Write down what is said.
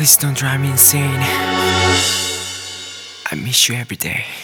Please don't drive me insane. I miss you every day.